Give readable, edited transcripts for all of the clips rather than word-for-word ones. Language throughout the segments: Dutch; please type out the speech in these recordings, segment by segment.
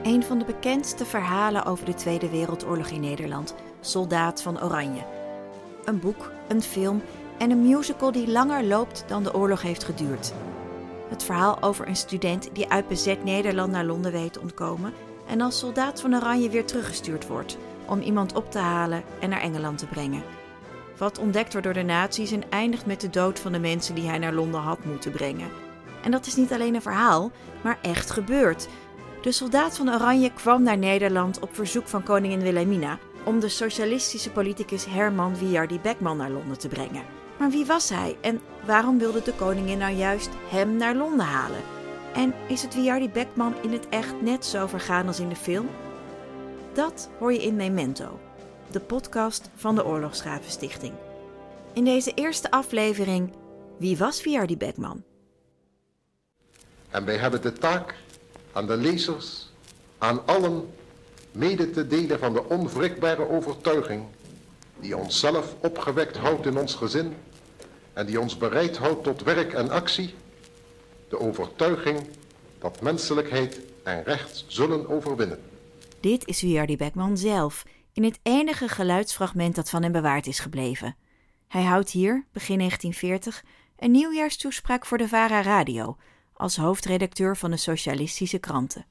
Een van de bekendste verhalen over de Tweede Wereldoorlog in Nederland, Soldaat van Oranje. Een boek, een film en een musical die langer loopt dan de oorlog heeft geduurd. Het verhaal over een student die uit bezet Nederland naar Londen weet te ontkomen en als soldaat van Oranje weer teruggestuurd wordt om iemand op te halen en naar Engeland te brengen. Wat ontdekt wordt door de nazi's en eindigt met de dood van de mensen die hij naar Londen had moeten brengen. En dat is niet alleen een verhaal, maar echt gebeurd. De soldaat van Oranje kwam naar Nederland op verzoek van koningin Wilhelmina om de socialistische politicus Herman Wiardi Beckman naar Londen te brengen. Maar wie was hij en waarom wilde de koningin nou juist hem naar Londen halen? En is het Wiardi Beckman in het echt net zo vergaan als in de film? Dat hoor je in Memento, de podcast van de Oorlogsgravenstichting. In deze eerste aflevering, wie was Wiardi Beckman? En wij hebben de taak aan de lezers, aan allen, mede te delen van de onwrikbare overtuiging die onszelf opgewekt houdt in ons gezin en die ons bereid houdt tot werk en actie, de overtuiging dat menselijkheid en recht zullen overwinnen. Dit is Wiardi Beckman zelf, in het enige geluidsfragment dat van hem bewaard is gebleven. Hij houdt hier, begin 1940, een nieuwjaarstoespraak voor de VARA Radio, als hoofdredacteur van de socialistische kranten.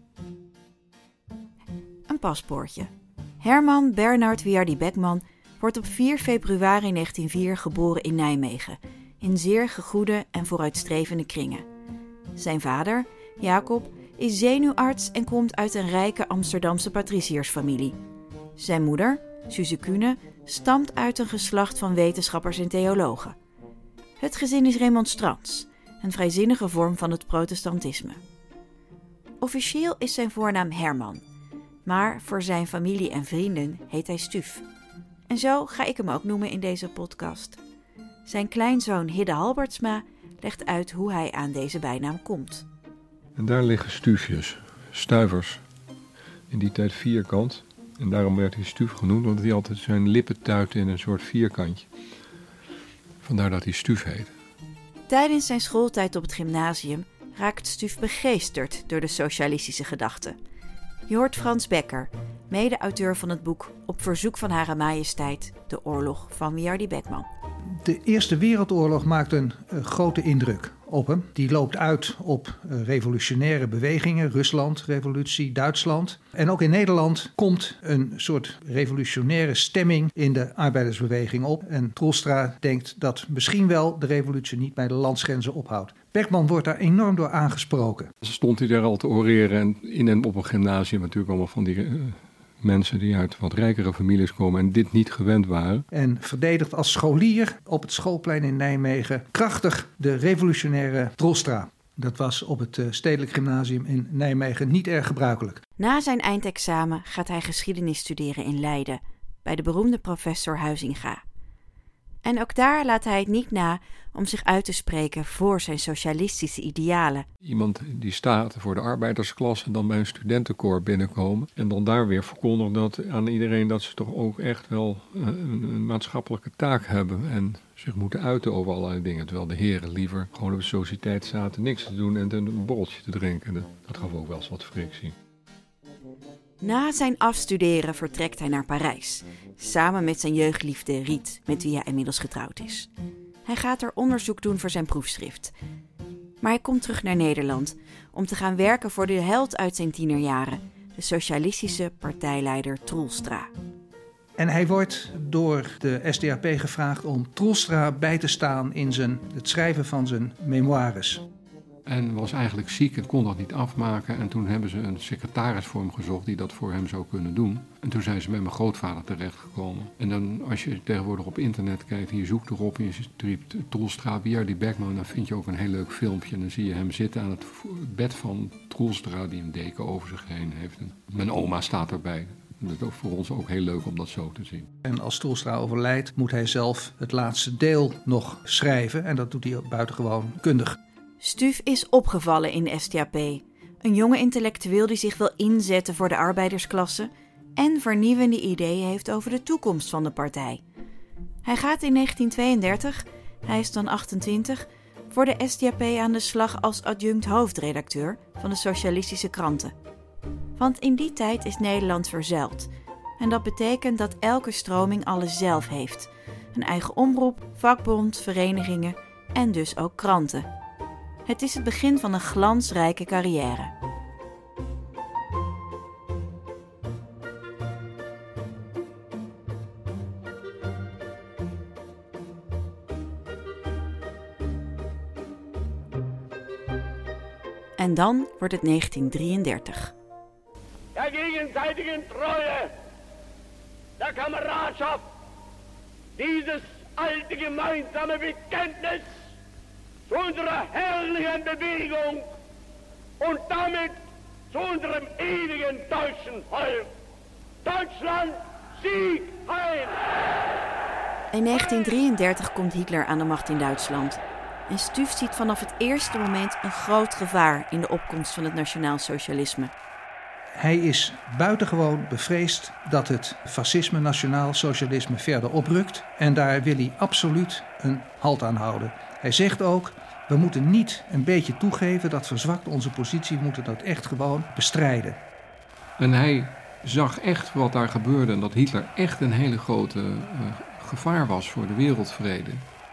Een paspoortje. Herman Bernhard Wiardi Beckman wordt op 4 februari 1904 geboren in Nijmegen, in zeer gegoede en vooruitstrevende kringen. Zijn vader, Jacob, is zenuwarts en komt uit een rijke Amsterdamse patriciersfamilie. Zijn moeder, Suze Kuhne, stamt uit een geslacht van wetenschappers en theologen. Het gezin is remonstrants, een vrijzinnige vorm van het protestantisme. Officieel is zijn voornaam Herman, maar voor zijn familie en vrienden heet hij Stuf. En zo ga ik hem ook noemen in deze podcast. Zijn kleinzoon Hidde Halbertsma legt uit hoe hij aan deze bijnaam komt. En daar liggen stufjes, stuivers. In die tijd vierkant. En daarom werd hij Stuf genoemd, want hij altijd zijn lippen tuitte in een soort vierkantje. Vandaar dat hij Stuf heet. Tijdens zijn schooltijd op het gymnasium raakt Stuf begeesterd door de socialistische gedachten. Je hoort Frans Becker, mede-auteur van het boek Op verzoek van Hare Majesteit, de oorlog van Wiardi Beckman. De Eerste Wereldoorlog maakt een grote indruk op hem. Die loopt uit op revolutionaire bewegingen, Rusland, revolutie, Duitsland. En ook in Nederland komt een soort revolutionaire stemming in de arbeidersbeweging op. En Troelstra denkt dat misschien wel de revolutie niet bij de landsgrenzen ophoudt. Beckman wordt daar enorm door aangesproken. Stond hij daar al te oreren en in en op een gymnasium natuurlijk allemaal van die mensen die uit wat rijkere families komen en dit niet gewend waren. En verdedigt als scholier op het schoolplein in Nijmegen krachtig de revolutionaire Troelstra. Dat was op het Stedelijk Gymnasium in Nijmegen niet erg gebruikelijk. Na zijn eindexamen gaat hij geschiedenis studeren in Leiden, bij de beroemde professor Huizinga. En ook daar laat hij het niet na om zich uit te spreken voor zijn socialistische idealen. Iemand die staat voor de arbeidersklasse dan bij een studentenkoor binnenkomen en dan daar weer verkondigt dat aan iedereen dat ze toch ook echt wel een maatschappelijke taak hebben en zich moeten uiten over allerlei dingen. Terwijl de heren liever gewoon op de sociëteit zaten niks te doen en een borreltje te drinken. Dat gaf ook wel eens wat frictie. Na zijn afstuderen vertrekt hij naar Parijs, samen met zijn jeugdliefde Riet, met wie hij inmiddels getrouwd is. Hij gaat er onderzoek doen voor zijn proefschrift. Maar hij komt terug naar Nederland om te gaan werken voor de held uit zijn tienerjaren, de socialistische partijleider Troelstra. En hij wordt door de SDAP gevraagd om Troelstra bij te staan in het schrijven van zijn memoires. En was eigenlijk ziek en kon dat niet afmaken. En toen hebben ze een secretaris voor hem gezocht die dat voor hem zou kunnen doen. En toen zijn ze bij mijn grootvader terechtgekomen. En dan als je tegenwoordig op internet kijkt en je zoekt erop en je typt Troelstra, Wiardi Beckman, dan vind je ook een heel leuk filmpje. En dan zie je hem zitten aan het bed van Troelstra die een deken over zich heen heeft. En mijn oma staat erbij. Dat is voor ons ook heel leuk om dat zo te zien. En als Troelstra overlijdt moet hij zelf het laatste deel nog schrijven. En dat doet hij buitengewoon kundig. Stuf is opgevallen in de SDAP. Een jonge intellectueel die zich wil inzetten voor de arbeidersklasse en vernieuwende ideeën heeft over de toekomst van de partij. Hij gaat in 1932, hij is dan 28, voor de SDAP aan de slag als adjunct hoofdredacteur van de socialistische kranten. Want in die tijd is Nederland verzeild. En dat betekent dat elke stroming alles zelf heeft. Een eigen omroep, vakbond, verenigingen en dus ook kranten. Het is het begin van een glansrijke carrière. En dan wordt het 1933. Der gegenseitigen Treue, der Kameradschaft, dieses alte gemeinsame Bekenntnis zu unserer herrlichen Bewegung und damit zu unserem ewigen deutschen Volk. Deutschland, Sieg heil! In 1933 komt Hitler aan de macht in Duitsland. En Stuf ziet vanaf het eerste moment een groot gevaar in de opkomst van het nationaalsocialisme. Hij is buitengewoon bevreesd dat het fascisme, nationaalsocialisme verder oprukt. En daar wil hij absoluut een halt aan houden. Hij zegt ook, we moeten niet een beetje toegeven, dat verzwakt onze positie, we moeten dat echt gewoon bestrijden. En hij zag echt wat daar gebeurde en dat Hitler echt een hele grote gevaar was voor de wereldvrede.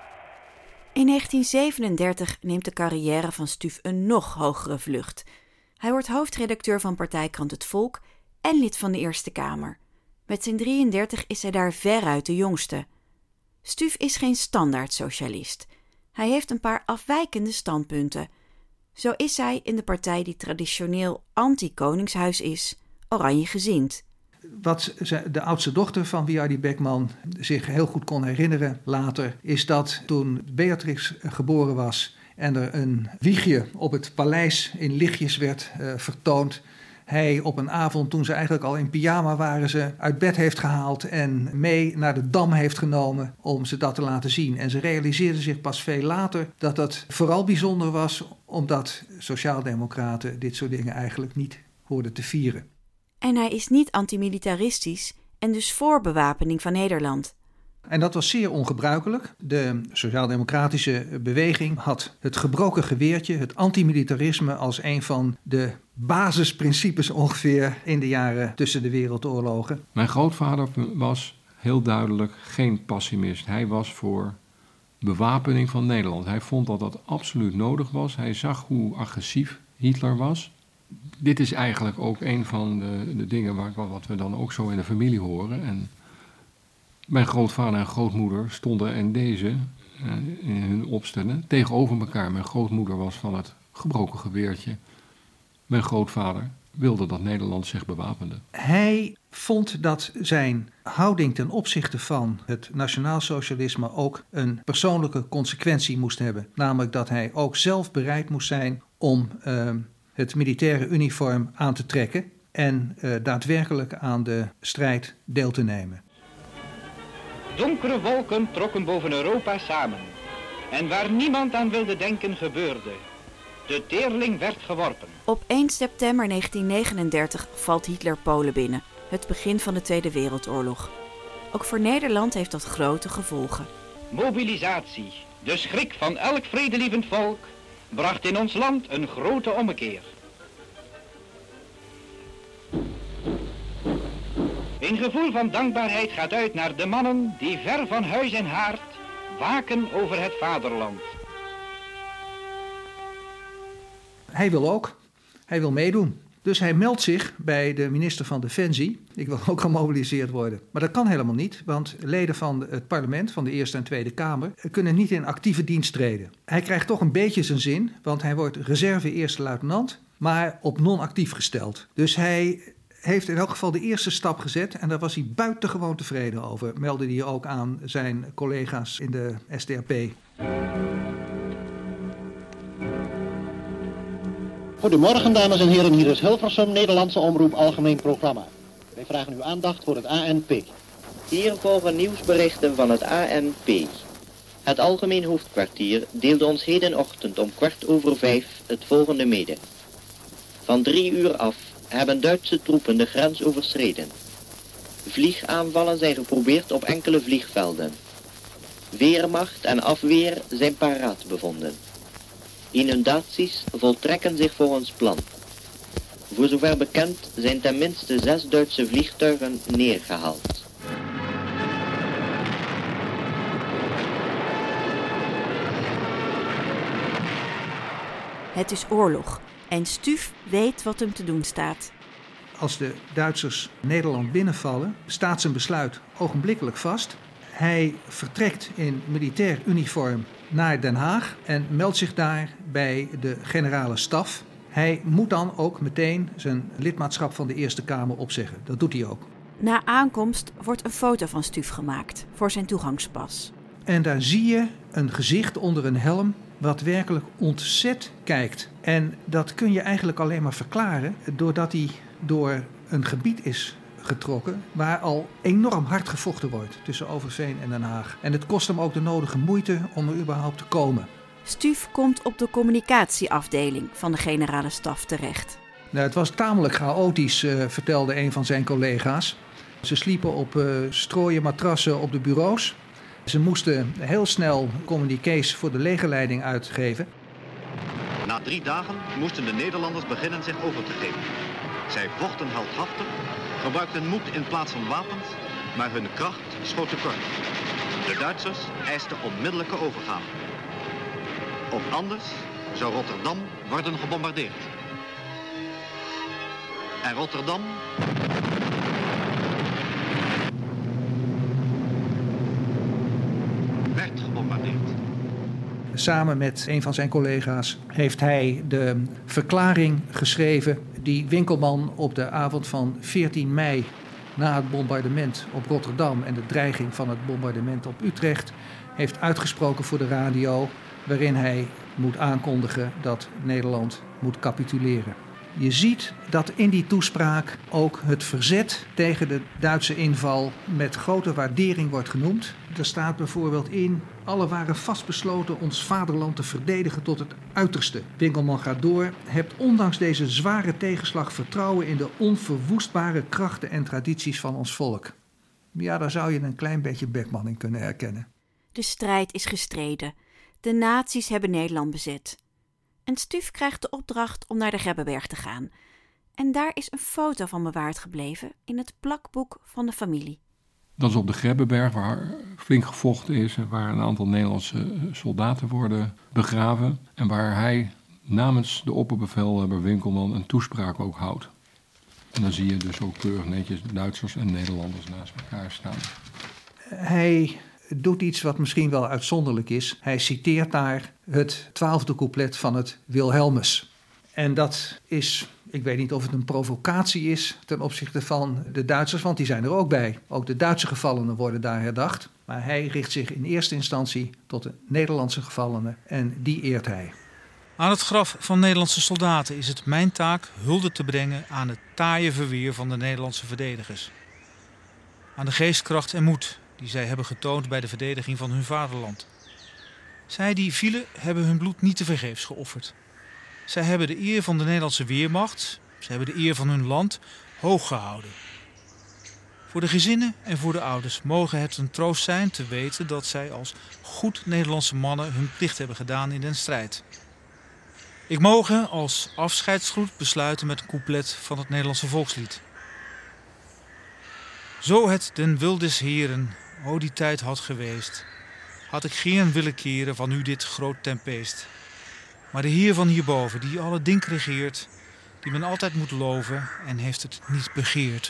In 1937 neemt de carrière van Stuf een nog hogere vlucht. Hij wordt hoofdredacteur van partijkrant Het Volk en lid van de Eerste Kamer. Met zijn 33 is hij daar veruit de jongste. Stuf is geen standaard socialist. Hij heeft een paar afwijkende standpunten. Zo is hij in de partij die traditioneel anti-koningshuis is, oranjegezind. Wat de oudste dochter van Wiardi Beckman zich heel goed kon herinneren later, is dat toen Beatrix geboren was en er een wiegje op het paleis in lichtjes werd vertoond, hij op een avond, toen ze eigenlijk al in pyjama waren, ze uit bed heeft gehaald en mee naar de Dam heeft genomen om ze dat te laten zien. En ze realiseerde zich pas veel later dat dat vooral bijzonder was, omdat sociaaldemocraten dit soort dingen eigenlijk niet hoorden te vieren. En hij is niet antimilitaristisch en dus voor bewapening van Nederland. En dat was zeer ongebruikelijk. De sociaal-democratische beweging had het gebroken geweertje, het antimilitarisme, als een van de basisprincipes ongeveer in de jaren tussen de wereldoorlogen. Mijn grootvader was heel duidelijk geen pessimist. Hij was voor bewapening van Nederland. Hij vond dat dat absoluut nodig was. Hij zag hoe agressief Hitler was. Dit is eigenlijk ook een van de dingen wat we dan ook zo in de familie horen. En mijn grootvader en grootmoeder stonden in in hun opstellen tegenover elkaar. Mijn grootmoeder was van het gebroken geweertje. Mijn grootvader wilde dat Nederland zich bewapende. Hij vond dat zijn houding ten opzichte van het nationaalsocialisme ook een persoonlijke consequentie moest hebben. Namelijk dat hij ook zelf bereid moest zijn om het militaire uniform aan te trekken en daadwerkelijk aan de strijd deel te nemen. Donkere wolken trokken boven Europa samen. En waar niemand aan wilde denken gebeurde. De teerling werd geworpen. Op 1 september 1939 valt Hitler Polen binnen. Het begin van de Tweede Wereldoorlog. Ook voor Nederland heeft dat grote gevolgen. Mobilisatie, de schrik van elk vredelievend volk, bracht in ons land een grote ommekeer. Een gevoel van dankbaarheid gaat uit naar de mannen die ver van huis en haard waken over het vaderland. Hij wil meedoen. Dus hij meldt zich bij de minister van Defensie. Ik wil ook gemobiliseerd worden. Maar dat kan helemaal niet, want leden van het parlement, van de Eerste en Tweede Kamer, kunnen niet in actieve dienst treden. Hij krijgt toch een beetje zijn zin, want hij wordt reserve eerste luitenant, maar op non-actief gesteld. Dus hij heeft in elk geval de eerste stap gezet en daar was hij buitengewoon tevreden over, meldde hij ook aan zijn collega's in de SDAP. Goedemorgen dames en heren, hier is Hilversum, Nederlandse Omroep Algemeen Programma. Wij vragen uw aandacht voor het ANP. Hier volgen nieuwsberichten van het ANP. Het Algemeen Hoofdkwartier deelde ons hedenochtend om 5:15 het volgende mede. Van 3 uur af hebben Duitse troepen de grens overschreden. Vliegaanvallen zijn geprobeerd op enkele vliegvelden. Weermacht en afweer zijn paraat bevonden. Inundaties voltrekken zich volgens plan. Voor zover bekend zijn ten minste 6 Duitse vliegtuigen neergehaald. Het is oorlog en Stuf weet wat hem te doen staat. Als de Duitsers Nederland binnenvallen, staat zijn besluit ogenblikkelijk vast. Hij vertrekt in militair uniform naar Den Haag en meldt zich daar bij de generale staf. Hij moet dan ook meteen zijn lidmaatschap van de Eerste Kamer opzeggen. Dat doet hij ook. Na aankomst wordt een foto van Stuf gemaakt voor zijn toegangspas. En daar zie je een gezicht onder een helm wat werkelijk ontzet kijkt. En dat kun je eigenlijk alleen maar verklaren doordat hij door een gebied is getrokken waar al enorm hard gevochten wordt tussen Overveen en Den Haag. En het kost hem ook de nodige moeite om er überhaupt te komen. Stuf komt op de communicatieafdeling van de generale staf terecht. Nou, het was tamelijk chaotisch, vertelde een van zijn collega's. Ze sliepen op strooien matrassen op de bureaus. Ze moesten heel snel communiqués voor de legerleiding uitgeven. Na 3 dagen moesten de Nederlanders beginnen zich over te geven. Zij vochten heldhaftig, gebruikten moed in plaats van wapens, maar hun kracht schoot tekort. De Duitsers eisten onmiddellijke overgave. Of anders zou Rotterdam worden gebombardeerd. En Rotterdam werd gebombardeerd. Samen met een van zijn collega's heeft hij de verklaring geschreven die Winkelman op de avond van 14 mei na het bombardement op Rotterdam en de dreiging van het bombardement op Utrecht heeft uitgesproken voor de radio, waarin hij moet aankondigen dat Nederland moet capituleren. Je ziet dat in die toespraak ook het verzet tegen de Duitse inval met grote waardering wordt genoemd. Er staat bijvoorbeeld in: alle waren vastbesloten ons vaderland te verdedigen tot het uiterste. Winkelman gaat door: hebt ondanks deze zware tegenslag vertrouwen in de onverwoestbare krachten en tradities van ons volk. Ja, daar zou je een klein beetje Beckman in kunnen herkennen. De strijd is gestreden. De nazi's hebben Nederland bezet. En Stuf krijgt de opdracht om naar de Grebbeberg te gaan. En daar is een foto van bewaard gebleven in het plakboek van de familie. Dat is op de Grebbeberg, waar flink gevochten is en waar een aantal Nederlandse soldaten worden begraven. En waar hij namens de opperbevelhebber Winkelman een toespraak ook houdt. En dan zie je dus ook keurig netjes Duitsers en Nederlanders naast elkaar staan. Hij doet iets wat misschien wel uitzonderlijk is. Hij citeert daar het 12e couplet van het Wilhelmus. En dat is, ik weet niet of het een provocatie is ten opzichte van de Duitsers, want die zijn er ook bij. Ook de Duitse gevallenen worden daar herdacht. Maar hij richt zich in eerste instantie tot de Nederlandse gevallenen en die eert hij. Aan het graf van Nederlandse soldaten is het mijn taak hulde te brengen aan het taaie verweer van de Nederlandse verdedigers. Aan de geestkracht en moed die zij hebben getoond bij de verdediging van hun vaderland. Zij die vielen hebben hun bloed niet tevergeefs geofferd. Zij hebben de eer van de Nederlandse Weermacht, zij hebben de eer van hun land hoog gehouden. Voor de gezinnen en voor de ouders mogen het een troost zijn te weten dat zij als goed Nederlandse mannen hun plicht hebben gedaan in den strijd. Ik mogen als afscheidsgroet besluiten met een couplet van het Nederlandse volkslied. Zo het den wil des Heren, o die tijd had geweest, had ik geen willen keren van u dit groot tempeest. Maar de Heer van hierboven, die alle ding regeert, die men altijd moet loven en heeft het niet begeerd.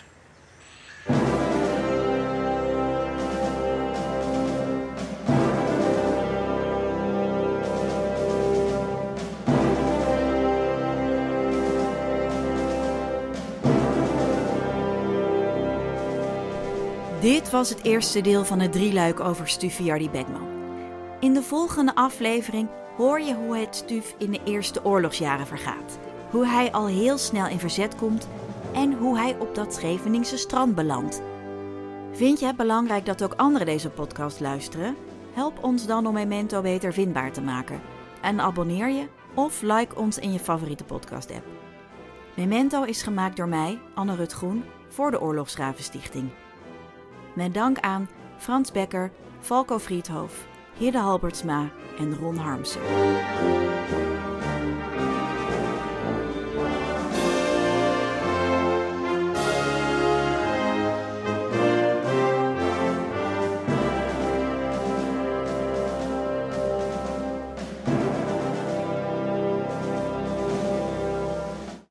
Dit was het eerste deel van het drieluik over Stuf Fiyardi Beckman. In de volgende aflevering hoor je hoe het Stuf in de eerste oorlogsjaren vergaat. Hoe hij al heel snel in verzet komt en hoe hij op dat Scheveningse strand belandt. Vind je het belangrijk dat ook anderen deze podcast luisteren? Help ons dan om Memento beter vindbaar te maken. En abonneer je of like ons in je favoriete podcast-app. Memento is gemaakt door mij, Anne Rut Groen, voor de Oorlogsgravenstichting. Met dank aan Frans Becker, Falco Friedhof, Hidde Halbertsma en Ron Harmsen.